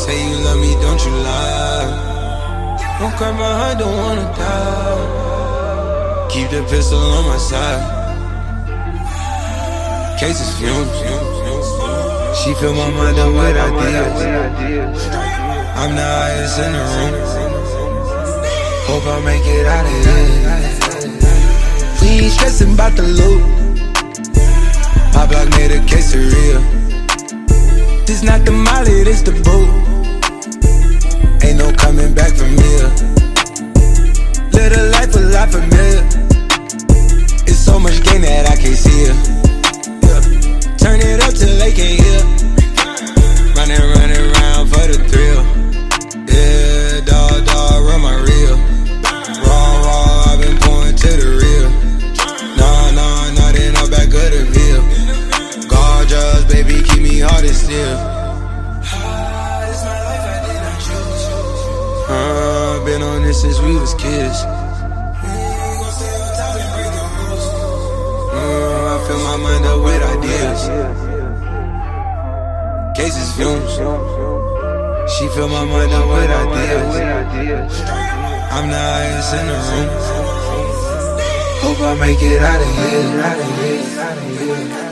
Say you love me, don't you lie. Don't cry my heart, don't wanna die. Keep the pistol on my side. Cases fumes. She fill my mind up with ideas. I'm the highest in the room. Hope I make it out of here. We ain't stressing about the loot. My block made a quesadilla. This not the molly, this the boot. Ain't no coming back from here. Live a life a lot familiar. It's so much gain that I can't see it. Yeah. Turn it up till they can't hear. Running around for the thrill. Yeah, dog, run my reel. Raw, I've been pouring to the real. Nah, they not back of the veil. Gorgeous, baby, keep me hard and still. Been on this since we was kids. I fill my mind up with ideas. Cases fumes. She fill my mind up with ideas. I'm the highest in the room. Hope I make it out of here.